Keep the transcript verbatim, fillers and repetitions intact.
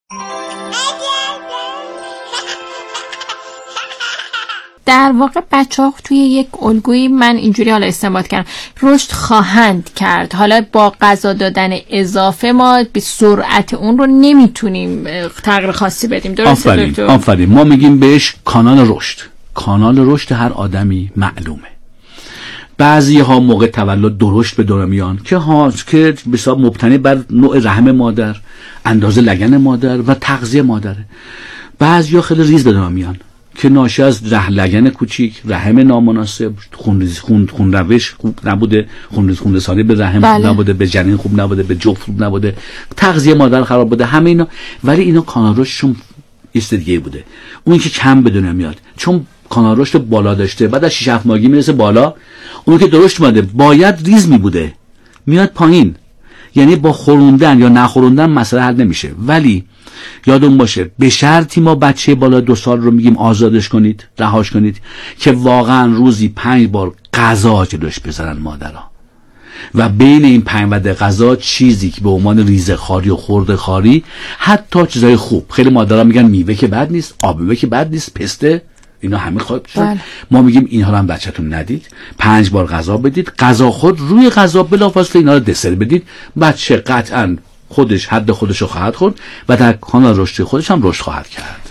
در واقع بچه ها توی یک الگویی، من اینجوری حالا استنباط کردم، رشد خواهند کرد. حالا با غذا دادن اضافه ما به سرعت اون رو نمیتونیم تغییر خاصی بدیم. درسته آفرین دکتر؟ آفرین ما میگیم بهش کانال رشد. کانال رشد هر آدمی معلومه. بعضی ها موقع تولد درشت به دنیا میان که ها که بسیار مبتنی بر نوع رحم مادر، اندازه لگن مادر و تغذیه مادره. بعضی ها خیلی ریز به دنیا میان که ناشی از ره لگن کوچیک، رحم نامناسب، خون خون خون روش خوب نبوده، خون خون رسانی به رحم بله. خوب نبوده، به جنین خوب نبوده، به جفت خوب نبوده، تغذیه مادر خراب بوده، همه اینا. ولی اینا کانال رشدشون ایست دیگه بوده. اون که کم به دنیا میاد چون کانال رشد بالا داشته، بعد از شش هفت ماهگی میرسه بالا. اون که درشت اومده باید ریز می بوده میاد پایین. یعنی با خوروندن یا نخوروندن مسئله حل نمیشه. ولی یادون باشه به شرطی ما بچه بالا دو سال رو میگیم آزادش کنید، رهاش کنید که واقعا روزی پنج بار غذا جلوش بذارن مادرها و بین این پنج وعده غذا چیزی که به عنوان ریزه خاری و خورده خاری، حتی چیزای خوب، خیلی مادرها میگن میوه که بد نیست، آب میوه که بد نیست، پسته، اینا همه خواهد شد. بله. ما میگیم اینها رو هم بچه‌تون ندید، پنج بار غذا بدید، غذا خود روی غذا بلافاصله اینا رو دسر بدید. بچه قطعاً خودش حد خودش رو خواهد خورد و در کانال رشد خودش هم رشد خواهد کرد.